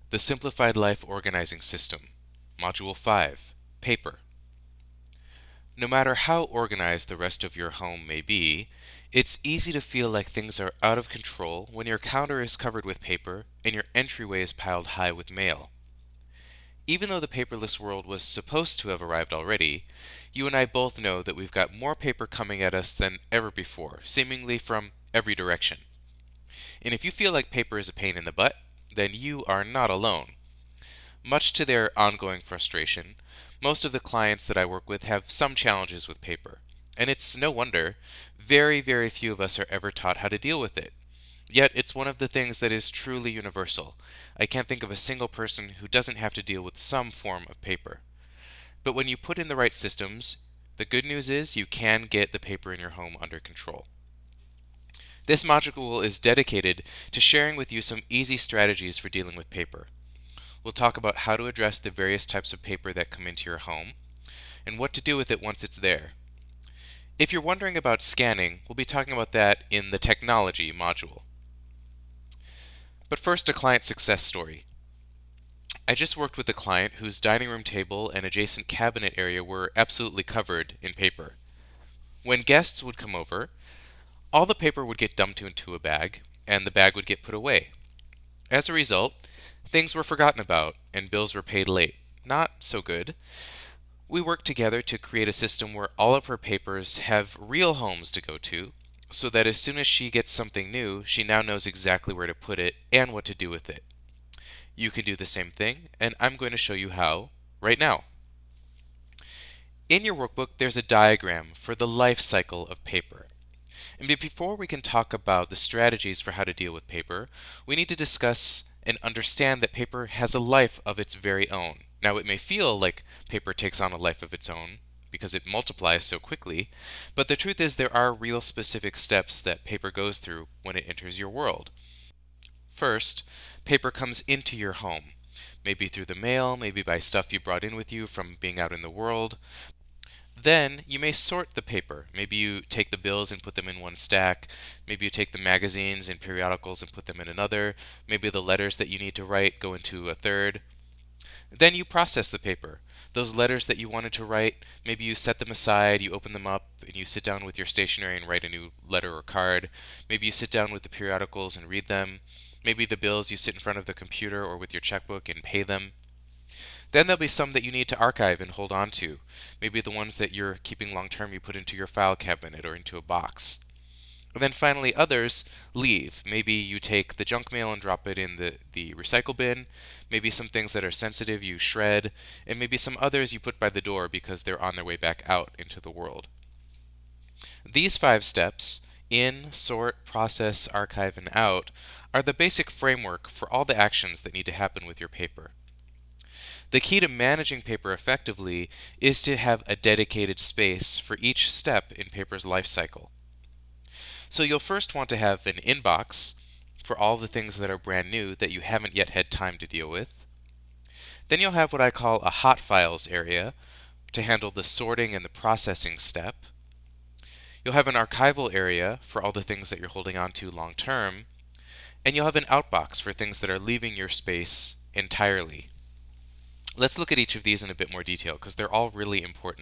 The Simplified Life Organizing System, Module 5, Paper. No matter how organized the rest of your home may be, it's easy to feel like things are out of control when your counter is covered with paper and your entryway is piled high with mail. Even though the paperless world was supposed to have arrived already, you and I both know that we've got more paper coming at us than ever before, seemingly from every direction. And if you feel like paper is a pain in the butt, then you are not alone. Much to their ongoing frustration, most of the clients that I work with have some challenges with paper. And it's no wonder, very few of us are ever taught how to deal with it. Yet it's one of the things that is truly universal. I can't think of a single person who doesn't have to deal with some form of paper. But when you put in the right systems, the good news is you can get the paper in your home under control. This module is dedicated to sharing with you some easy strategies for dealing with paper. We'll talk about how to address the various types of paper that come into your home, and what to do with it once it's there. If you're wondering about scanning, we'll be talking about that in the Technology module. But first, a client success story. I just worked with a client whose dining room table and adjacent cabinet area were absolutely covered in paper. When guests would come over, all the paper would get dumped into a bag, and the bag would get put away. As a result, things were forgotten about, and bills were paid late. Not so good. We worked together to create a system where all of her papers have real homes to go to, so that as soon as she gets something new, she now knows exactly where to put it and what to do with it. You can do the same thing, and I'm going to show you how right now. In your workbook, there's a diagram for the life cycle of paper. And before we can talk about the strategies for how to deal with paper, we need to discuss and understand that paper has a life of its very own. Now, it may feel like paper takes on a life of its own because it multiplies so quickly, but the truth is there are real specific steps that paper goes through when it enters your world. First, paper comes into your home, maybe through the mail, maybe by stuff you brought in with you from being out in the world. Then you may sort the paper. Maybe you take the bills and put them in one stack. Maybe you take the magazines and periodicals and put them in another. Maybe the letters that you need to write go into a third. Then you process the paper. Those letters that you wanted to write, maybe you set them aside, you open them up, and you sit down with your stationery and write a new letter or card. Maybe you sit down with the periodicals and read them. Maybe the bills you sit in front of the computer or with your checkbook and pay them. Then there'll be some that you need to archive and hold on to. Maybe the ones that you're keeping long term you put into your file cabinet or into a box. And then finally others leave. Maybe you take the junk mail and drop it in the recycle bin. Maybe some things that are sensitive you shred. And maybe some others you put by the door because they're on their way back out into the world. These 5 steps, in, sort, process, archive, and out, are the basic framework for all the actions that need to happen with your paper. The key to managing paper effectively is to have a dedicated space for each step in paper's life cycle. So you'll first want to have an inbox for all the things that are brand new that you haven't yet had time to deal with. Then you'll have what I call a hot files area to handle the sorting and the processing step. You'll have an archival area for all the things that you're holding on to long term. And you'll have an outbox for things that are leaving your space entirely. Let's look at each of these in a bit more detail because they're all really important.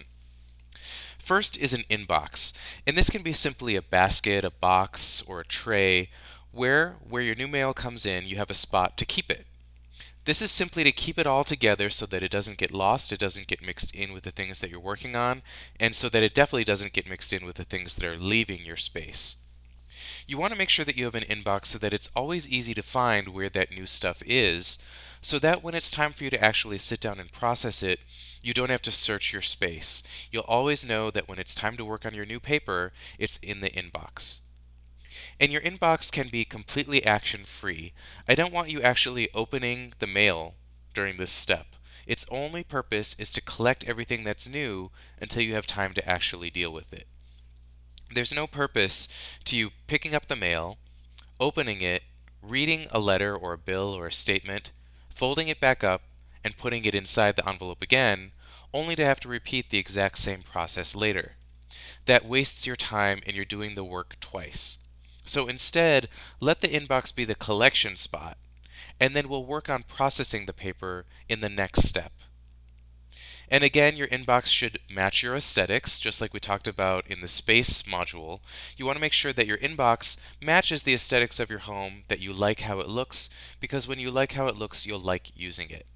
First is an inbox, and this can be simply a basket, a box, or a tray where your new mail comes in, you have a spot to keep it. This is simply to keep it all together so that it doesn't get lost, it doesn't get mixed in with the things that you're working on, and so that it definitely doesn't get mixed in with the things that are leaving your space. You want to make sure that you have an inbox so that it's always easy to find where that new stuff is, so that when it's time for you to actually sit down and process it, you don't have to search your space. You'll always know that when it's time to work on your new paper, it's in the inbox. And your inbox can be completely action-free. I don't want you actually opening the mail during this step. Its only purpose is to collect everything that's new until you have time to actually deal with it. There's no purpose to you picking up the mail, opening it, reading a letter or a bill or a statement, folding it back up, and putting it inside the envelope again, only to have to repeat the exact same process later. That wastes your time and you're doing the work twice. So instead, let the inbox be the collection spot. and then we'll work on processing the paper in the next step. And again, your inbox should match your aesthetics, just like we talked about in the space module. You want to make sure that your inbox matches the aesthetics of your home, that you like how it looks, because when you like how it looks, you'll like using it.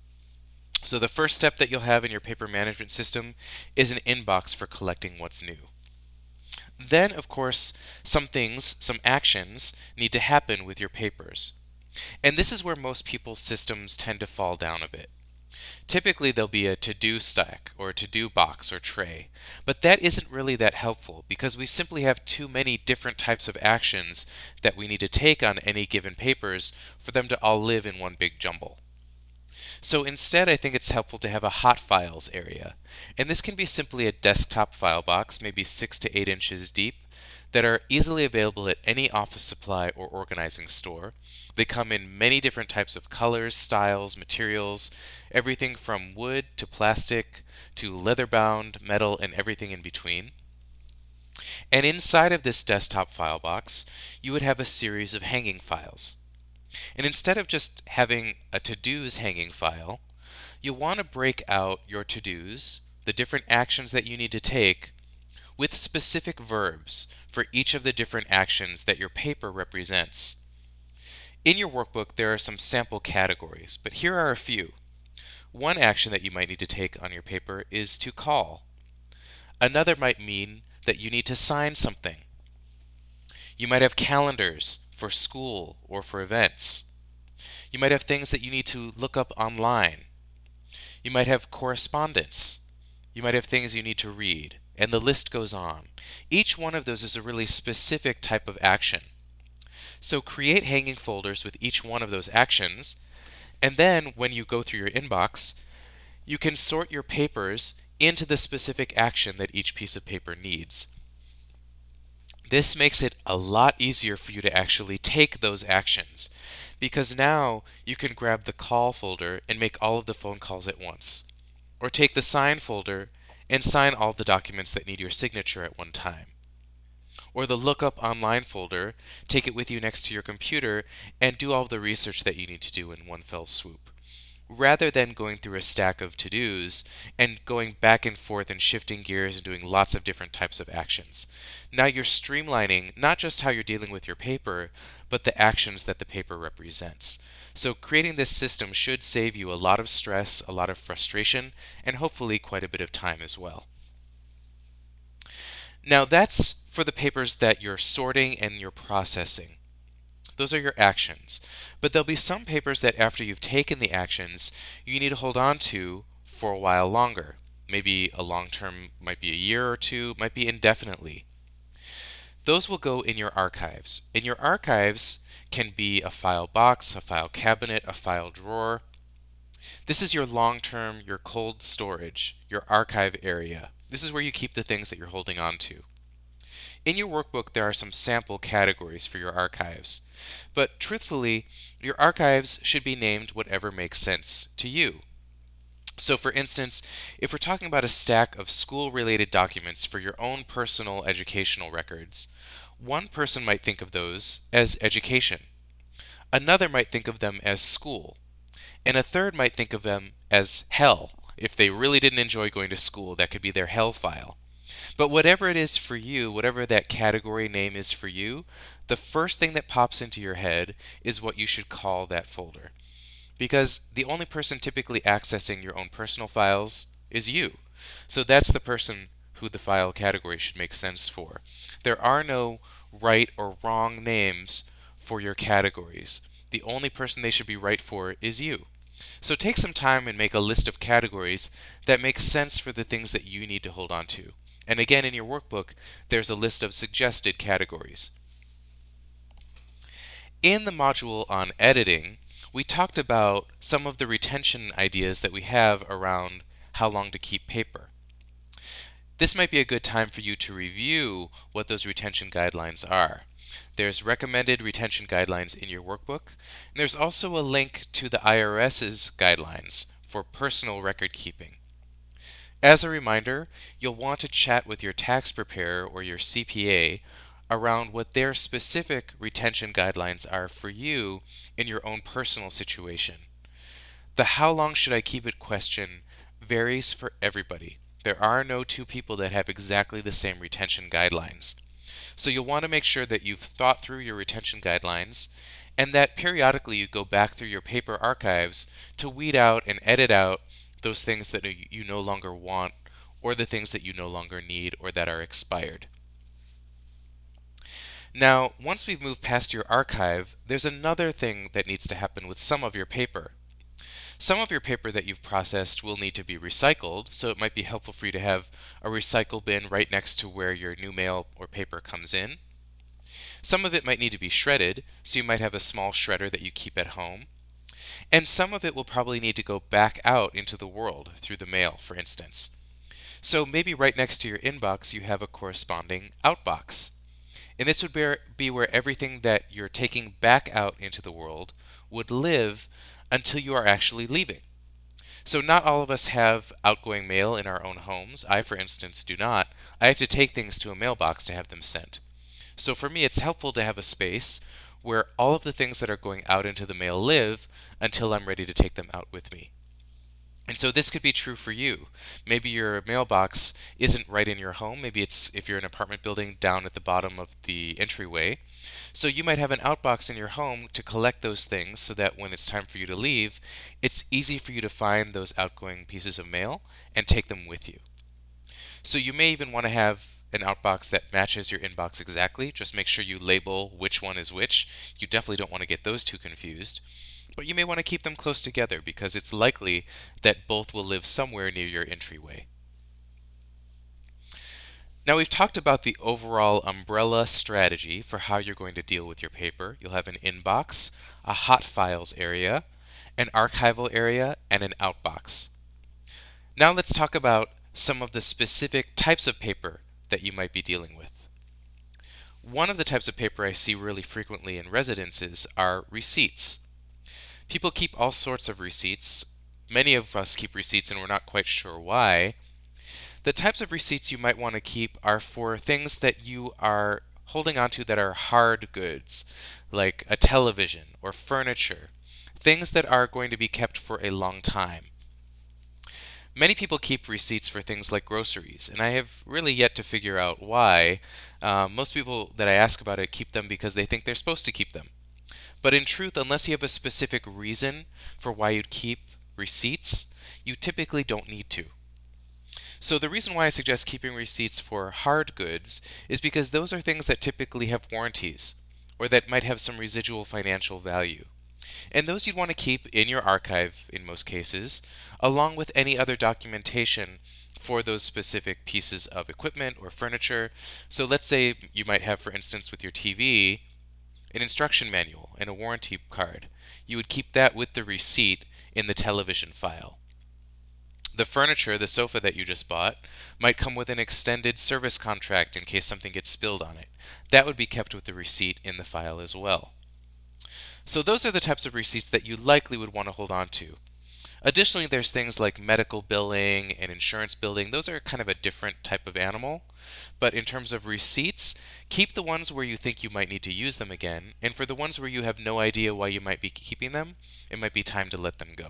So the first step that you'll have in your paper management system is an inbox for collecting what's new. Then, of course, some actions need to happen with your papers. And this is where most people's systems tend to fall down a bit. Typically, there'll be a to-do stack or a to-do box or tray, but that isn't really that helpful because we simply have too many different types of actions that we need to take on any given papers for them to all live in one big jumble. So instead, I think it's helpful to have a hot files area. And this can be simply a desktop file box, maybe 6 to 8 inches deep, that are easily available at any office supply or organizing store. They come in many different types of colors, styles, materials, everything from wood to plastic to leather-bound, metal, and everything in between. And inside of this desktop file box, you would have a series of hanging files. And instead of just having a to-dos hanging file, you'll want to break out your to-dos, the different actions that you need to take, with specific verbs for each of the different actions that your paper represents. In your workbook, there are some sample categories, but here are a few. One action that you might need to take on your paper is to call. Another might mean that you need to sign something. You might have calendars for school or for events. You might have things that you need to look up online. You might have correspondence. You might have things you need to read, and the list goes on. Each one of those is a really specific type of action. So create hanging folders with each one of those actions, and then when you go through your inbox, you can sort your papers into the specific action that each piece of paper needs. This makes it a lot easier for you to actually take those actions, because now you can grab the call folder and make all of the phone calls at once, or take the sign folder and sign all the documents that need your signature at one time, or the lookup online folder, take it with you next to your computer and do all of the research that you need to do in one fell swoop, rather than going through a stack of to-dos and going back and forth and shifting gears and doing lots of different types of actions. Now you're streamlining not just how you're dealing with your paper, but the actions that the paper represents. So creating this system should save you a lot of stress, a lot of frustration, and hopefully quite a bit of time as well. Now that's for the papers that you're sorting and you're processing. Those are your actions. But there'll be some papers that after you've taken the actions, you need to hold on to for a while longer. Maybe a long term, might be a year or two, might be indefinitely. Those will go in your archives. And your archives can be a file box, a file cabinet, a file drawer. This is your long-term, your cold storage, your archive area. This is where you keep the things that you're holding on to. In your workbook, there are some sample categories for your archives. But truthfully, your archives should be named whatever makes sense to you. So for instance, if we're talking about a stack of school-related documents for your own personal educational records, one person might think of those as education. Another might think of them as school. And a third might think of them as hell. If they really didn't enjoy going to school, that could be their hell file. But whatever it is for you, whatever that category name is for you, the first thing that pops into your head is what you should call that folder. Because the only person typically accessing your own personal files is you. So that's the person who the file category should make sense for. There are no right or wrong names for your categories. The only person they should be right for is you. So take some time and make a list of categories that make sense for the things that you need to hold on to. And again, in your workbook, there's a list of suggested categories. In the module on editing, we talked about some of the retention ideas that we have around how long to keep paper. This might be a good time for you to review what those retention guidelines are. There's recommended retention guidelines in your workbook, and there's also a link to the IRS's guidelines for personal record keeping. As a reminder, you'll want to chat with your tax preparer or your CPA around what their specific retention guidelines are for you in your own personal situation. The how long should I keep it question varies for everybody. There are no two people that have exactly the same retention guidelines. So you'll want to make sure that you've thought through your retention guidelines and that periodically you go back through your paper archives to weed out and edit out those things that you no longer want or the things that you no longer need or that are expired. Now, once we've moved past your archive, there's another thing that needs to happen with some of your paper. Some of your paper that you've processed will need to be recycled, so it might be helpful for you to have a recycle bin right next to where your new mail or paper comes in. Some of it might need to be shredded, so you might have a small shredder that you keep at home. And some of it will probably need to go back out into the world through the mail, for instance. So maybe right next to your inbox you have a corresponding outbox. And this would be where everything that you're taking back out into the world would live until you are actually leaving. So not all of us have outgoing mail in our own homes. I, for instance, do not. I have to take things to a mailbox to have them sent. So for me, it's helpful to have a space where all of the things that are going out into the mail live until I'm ready to take them out with me. And so this could be true for you. Maybe your mailbox isn't right in your home. Maybe it's, if you're in an apartment building, down at the bottom of the entryway. So you might have an outbox in your home to collect those things so that when it's time for you to leave, it's easy for you to find those outgoing pieces of mail and take them with you. So you may even want to have an outbox that matches your inbox exactly. Just make sure you label which one is which. You definitely don't want to get those two confused. But you may want to keep them close together because it's likely that both will live somewhere near your entryway. Now we've talked about the overall umbrella strategy for how you're going to deal with your paper. You'll have an inbox, a hot files area, an archival area, and an outbox. Now let's talk about some of the specific types of paper that you might be dealing with. One of the types of paper I see really frequently in residences are receipts. People keep all sorts of receipts. Many of us keep receipts and we're not quite sure why. The types of receipts you might want to keep are for things that you are holding onto that are hard goods, like a television or furniture, things that are going to be kept for a long time. Many people keep receipts for things like groceries, and I have really yet to figure out why. Most people that I ask about it keep them because they think they're supposed to keep them. But in truth, unless you have a specific reason for why you'd keep receipts, you typically don't need to. So the reason why I suggest keeping receipts for hard goods is because those are things that typically have warranties, or that might have some residual financial value. And those you'd want to keep in your archive in most cases, along with any other documentation for those specific pieces of equipment or furniture. So let's say you might have, for instance, with your TV, an instruction manual and a warranty card. You would keep that with the receipt in the television file. The furniture, the sofa that you just bought, might come with an extended service contract in case something gets spilled on it. That would be kept with the receipt in the file as well. So those are the types of receipts that you likely would want to hold on to. Additionally, there's things like medical billing and insurance billing. Those are kind of a different type of animal. But in terms of receipts, keep the ones where you think you might need to use them again. And for the ones where you have no idea why you might be keeping them, it might be time to let them go.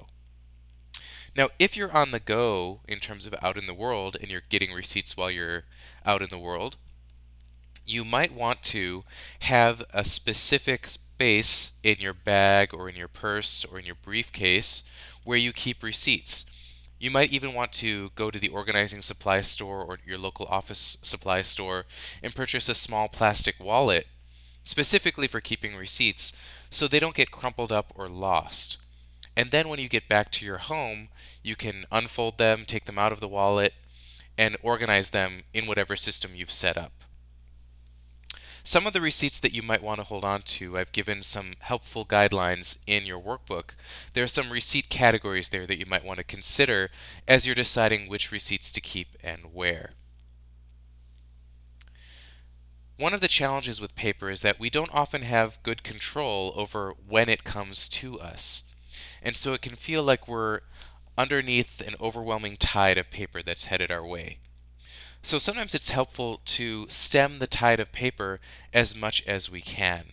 Now, if you're on the go in terms of out in the world and you're getting receipts while you're out in the world, you might want to have a specific space in your bag or in your purse or in your briefcase where you keep receipts. You might even want to go to the organizing supply store or your local office supply store and purchase a small plastic wallet specifically for keeping receipts so they don't get crumpled up or lost. And then when you get back to your home, you can unfold them, take them out of the wallet, and organize them in whatever system you've set up. Some of the receipts that you might want to hold on to, I've given some helpful guidelines in your workbook. There are some receipt categories there that you might want to consider as you're deciding which receipts to keep and where. One of the challenges with paper is that we don't often have good control over when it comes to us. And so it can feel like we're underneath an overwhelming tide of paper that's headed our way. So sometimes it's helpful to stem the tide of paper as much as we can.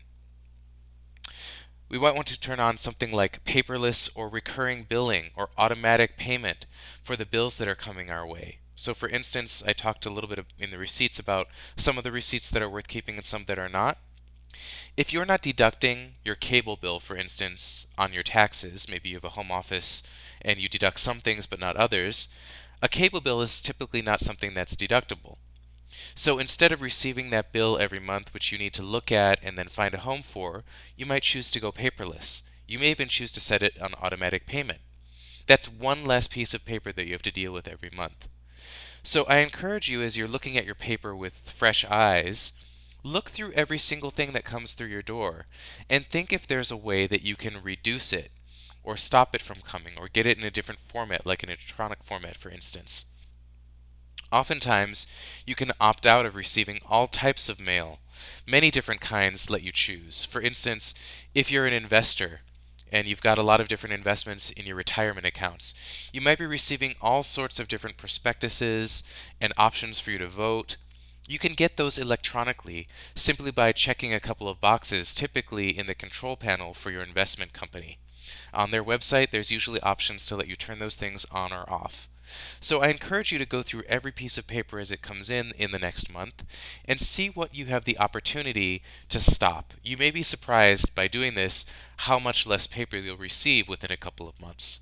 We might want to turn on something like paperless or recurring billing or automatic payment for the bills that are coming our way. So for instance, I talked a little bit in the receipts about some of the receipts that are worth keeping and some that are not. If you're not deducting your cable bill, for instance, on your taxes, maybe you have a home office and you deduct some things but not others, a cable bill is typically not something that's deductible. So instead of receiving that bill every month, which you need to look at and then find a home for, you might choose to go paperless. You may even choose to set it on automatic payment. That's one less piece of paper that you have to deal with every month. So I encourage you, as you're looking at your paper with fresh eyes, look through every single thing that comes through your door and think if there's a way that you can reduce it or stop it from coming or get it in a different format, like an electronic format, for instance. Oftentimes, you can opt out of receiving all types of mail. Many different kinds let you choose. For instance, if you're an investor and you've got a lot of different investments in your retirement accounts, you might be receiving all sorts of different prospectuses and options for you to vote. You can get those electronically simply by checking a couple of boxes, typically in the control panel for your investment company. On their website, there's usually options to let you turn those things on or off. So I encourage you to go through every piece of paper as it comes in the next month and see what you have the opportunity to stop. You may be surprised by doing this how much less paper you'll receive within a couple of months.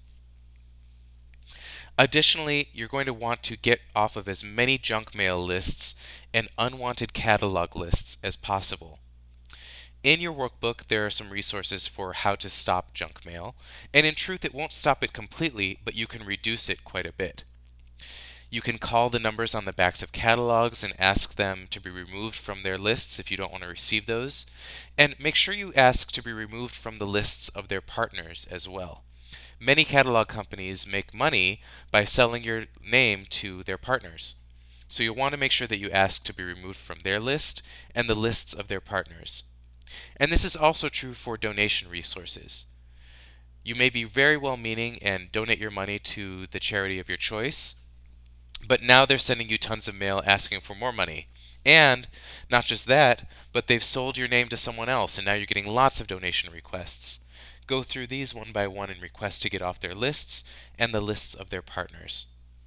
Additionally, you're going to want to get off of as many junk mail lists and unwanted catalog lists as possible. In your workbook, there are some resources for how to stop junk mail, and in truth, it won't stop it completely, but you can reduce it quite a bit. You can call the numbers on the backs of catalogs and ask them to be removed from their lists if you don't want to receive those. And make sure you ask to be removed from the lists of their partners as well. Many catalog companies make money by selling your name to their partners. So you'll want to make sure that you ask to be removed from their list and the lists of their partners. And this is also true for donation resources. You may be very well meaning and donate your money to the charity of your choice, but now they're sending you tons of mail asking for more money. And not just that, but they've sold your name to someone else, and now you're getting lots of donation requests. Go through these one by one and request to get off their lists and the lists of their partners.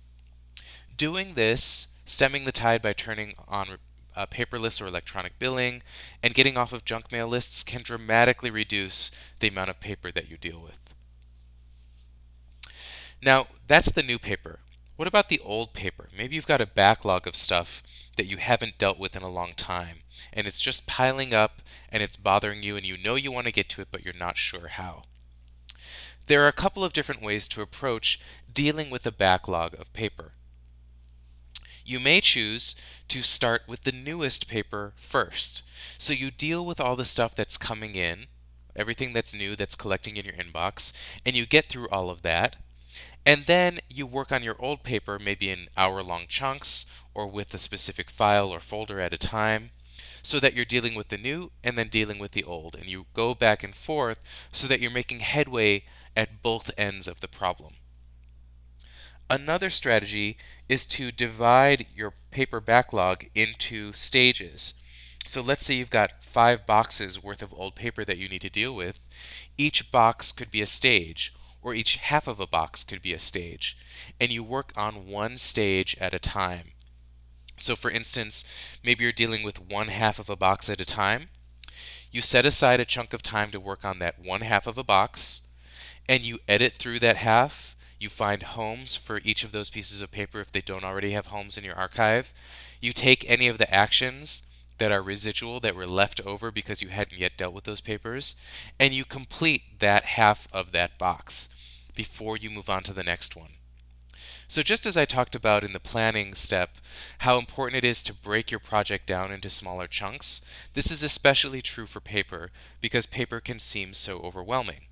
Doing this, stemming the tide by turning on paperless or electronic billing, and getting off of junk mail lists can dramatically reduce the amount of paper that you deal with. Now, that's the new paper. What about the old paper? Maybe you've got a backlog of stuff that you haven't dealt with in a long time, and it's just piling up and it's bothering you, and you know you want to get to it, but you're not sure how. There are a couple of different ways to approach dealing with a backlog of paper. You may choose to start with the newest paper first. So you deal with all the stuff that's coming in, everything that's new that's collecting in your inbox, and you get through all of that. And then you work on your old paper, maybe in hour-long chunks or with a specific file or folder at a time, so that you're dealing with the new and then dealing with the old. And you go back and forth so that you're making headway at both ends of the problem. Another strategy is to divide your paper backlog into stages. So let's say you've got 5 boxes worth of old paper that you need to deal with. Each box could be a stage, or each half of a box could be a stage, and you work on one stage at a time. So for instance, maybe you're dealing with one half of a box at a time. You set aside a chunk of time to work on that one half of a box, and you edit through that half. You find homes for each of those pieces of paper if they don't already have homes in your archive. You take any of the actions that are residual that were left over because you hadn't yet dealt with those papers, and you complete that half of that box before you move on to the next one. So just as I talked about in the planning step, how important it is to break your project down into smaller chunks, this is especially true for paper because paper can seem so overwhelming.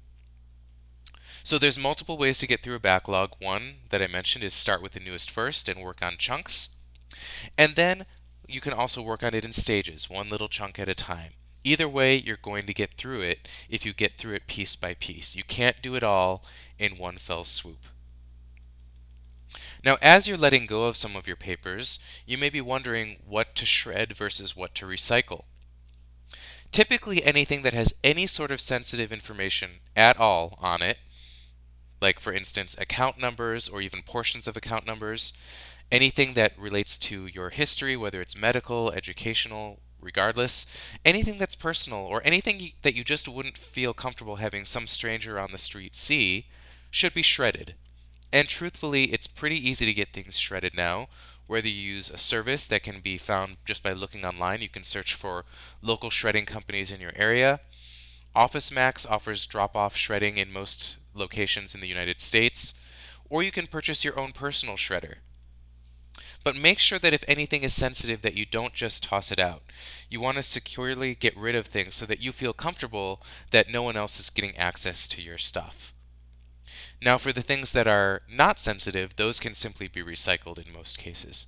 So there's multiple ways to get through a backlog. One that I mentioned is start with the newest first and work on chunks. And then you can also work on it in stages, one little chunk at a time. Either way, you're going to get through it if you get through it piece by piece. You can't do it all in one fell swoop. Now, as you're letting go of some of your papers, you may be wondering what to shred versus what to recycle. Typically, anything that has any sort of sensitive information at all on it, like for instance, account numbers or even portions of account numbers, anything that relates to your history, whether it's medical, educational, regardless, anything that's personal or anything that you just wouldn't feel comfortable having some stranger on the street see, should be shredded. And truthfully, it's pretty easy to get things shredded now. Whether you use a service that can be found just by looking online, you can search for local shredding companies in your area. OfficeMax offers drop off shredding in most locations in the United States, or you can purchase your own personal shredder. But make sure that if anything is sensitive that you don't just toss it out. You want to securely get rid of things so that you feel comfortable that no one else is getting access to your stuff. Now, for the things that are not sensitive, those can simply be recycled in most cases.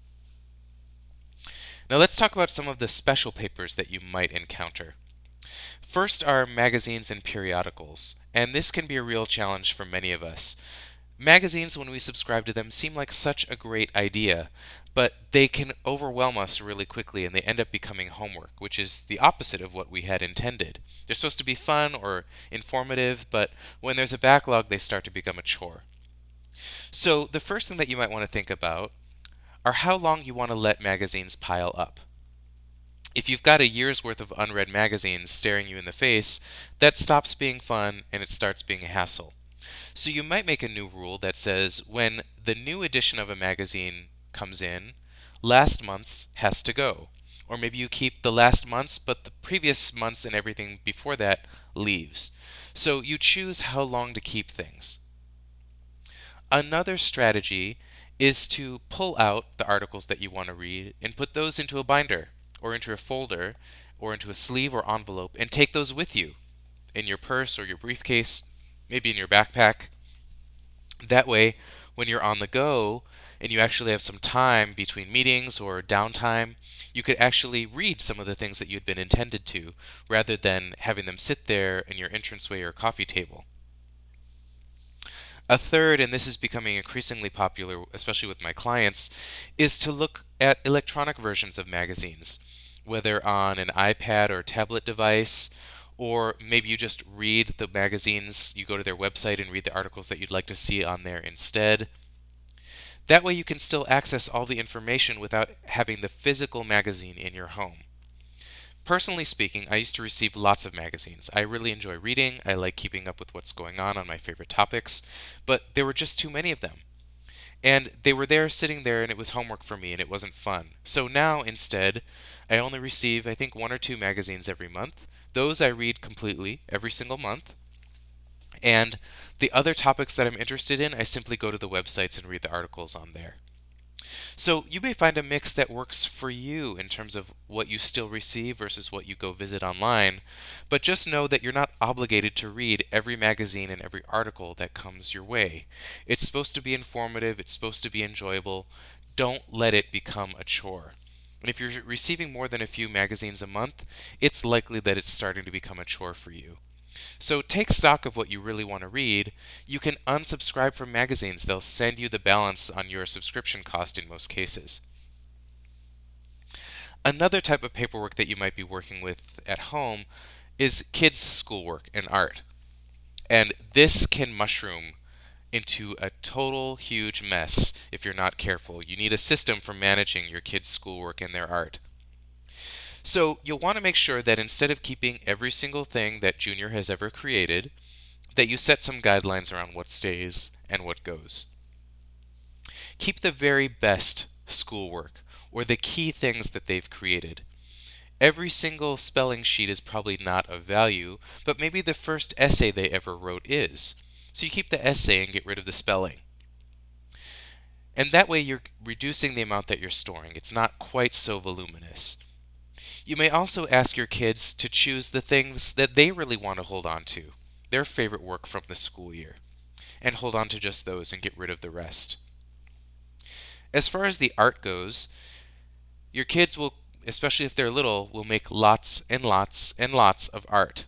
Now, let's talk about some of the special papers that you might encounter. First are magazines and periodicals, and this can be a real challenge for many of us. Magazines, when we subscribe to them, seem like such a great idea, but they can overwhelm us really quickly and they end up becoming homework, which is the opposite of what we had intended. They're supposed to be fun or informative, but when there's a backlog, they start to become a chore. So, the first thing that you might want to think about are how long you want to let magazines pile up. If you've got a year's worth of unread magazines staring you in the face, that stops being fun and it starts being a hassle. So you might make a new rule that says when the new edition of a magazine comes in, last month's has to go. Or maybe you keep the last month's, but the previous months and everything before that leaves. So you choose how long to keep things. Another strategy is to pull out the articles that you want to read and put those into a binder or into a folder or into a sleeve or envelope and take those with you in your purse or your briefcase, maybe in your backpack. That way, when you're on the go and you actually have some time between meetings or downtime, you could actually read some of the things that you'd been intended to, rather than having them sit there in your entranceway or coffee table. A third, and this is becoming increasingly popular, especially with my clients, is to look at electronic versions of magazines, whether on an iPad or tablet device, or maybe you just read the magazines, you go to their website and read the articles that you'd like to see on there instead. That way you can still access all the information without having the physical magazine in your home. Personally speaking, I used to receive lots of magazines. I really enjoy reading, I like keeping up with what's going on my favorite topics, but there were just too many of them. And they were there sitting there and it was homework for me and it wasn't fun. So now instead, I only receive I think one or two magazines every month. Those I read completely every single month. And the other topics that I'm interested in, I simply go to the websites and read the articles on there. So you may find a mix that works for you in terms of what you still receive versus what you go visit online, but just know that you're not obligated to read every magazine and every article that comes your way. It's supposed to be informative, it's supposed to be enjoyable. Don't let it become a chore. And if you're receiving more than a few magazines a month, it's likely that it's starting to become a chore for you. So take stock of what you really want to read. You can unsubscribe from magazines. They'll send you the balance on your subscription cost in most cases. Another type of paperwork that you might be working with at home is kids' schoolwork and art. And this can mushroom into a total huge mess if you're not careful. You need a system for managing your kids' schoolwork and their art. So you'll want to make sure that instead of keeping every single thing that Junior has ever created, that you set some guidelines around what stays and what goes. Keep the very best schoolwork or the key things that they've created. Every single spelling sheet is probably not of value, but maybe the first essay they ever wrote is. So you keep the essay and get rid of the spelling. And that way you're reducing the amount that you're storing. It's not quite so voluminous. You may also ask your kids to choose the things that they really want to hold on to, their favorite work from the school year, and hold on to just those and get rid of the rest. As far as the art goes, your kids will, especially if they're little, will make lots and lots and lots of art.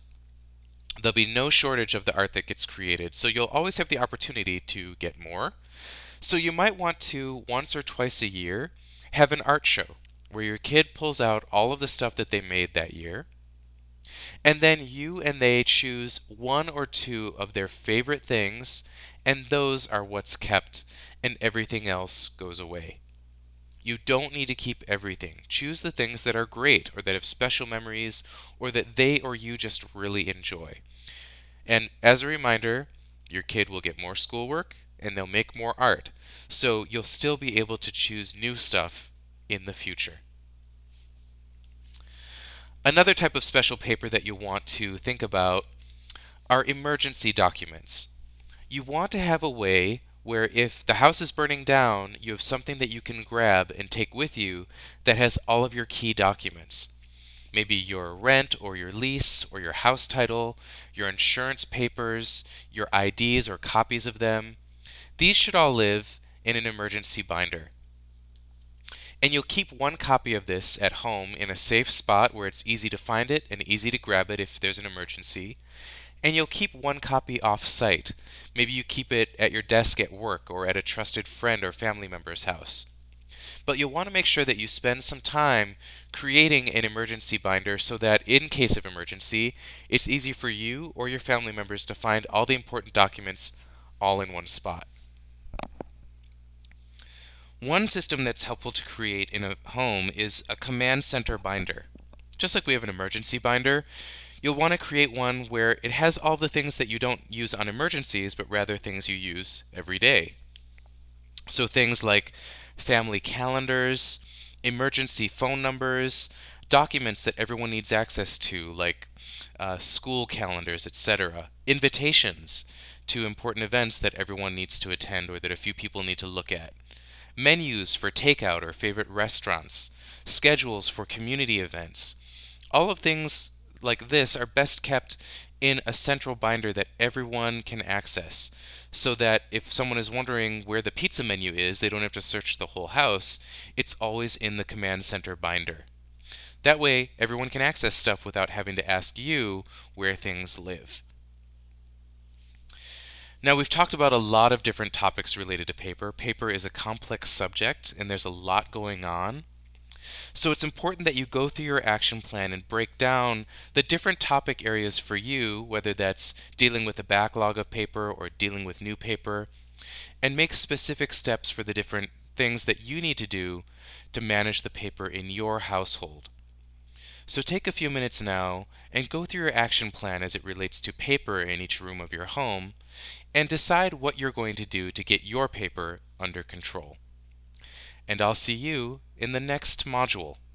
There'll be no shortage of the art that gets created, so you'll always have the opportunity to get more. So you might want to, once or twice a year, have an art show where your kid pulls out all of the stuff that they made that year, and then you and they choose one or two of their favorite things, and those are what's kept, and everything else goes away. You don't need to keep everything. Choose the things that are great or that have special memories or that they or you just really enjoy. And as a reminder, your kid will get more schoolwork and they'll make more art. So you'll still be able to choose new stuff in the future. Another type of special paper that you want to think about are emergency documents. You want to have a way where if the house is burning down, you have something that you can grab and take with you that has all of your key documents. Maybe your rent or your lease or your house title, your insurance papers, your IDs or copies of them. These should all live in an emergency binder. And you'll keep one copy of this at home in a safe spot where it's easy to find it and easy to grab it if there's an emergency. And you'll keep one copy off site. Maybe you keep it at your desk at work or at a trusted friend or family member's house. But you'll want to make sure that you spend some time creating an emergency binder so that in case of emergency, it's easy for you or your family members to find all the important documents all in one spot. One system that's helpful to create in a home is a command center binder. Just like we have an emergency binder, you'll want to create one where it has all the things that you don't use on emergencies, but rather things you use every day. So things like family calendars, emergency phone numbers, documents that everyone needs access to, like school calendars, etc., invitations to important events that everyone needs to attend or that a few people need to look at, menus for takeout or favorite restaurants, schedules for community events. All of things like this are best kept in a central binder that everyone can access, so that if someone is wondering where the pizza menu is, they don't have to search the whole house. It's always in the command center binder. That way, everyone can access stuff without having to ask you where things live. Now, we've talked about a lot of different topics related to paper. Paper is a complex subject, and there's a lot going on. So it's important that you go through your action plan and break down the different topic areas for you, whether that's dealing with a backlog of paper or dealing with new paper, and make specific steps for the different things that you need to do to manage the paper in your household. So take a few minutes now and go through your action plan as it relates to paper in each room of your home and decide what you're going to do to get your paper under control. And I'll see you in the next module.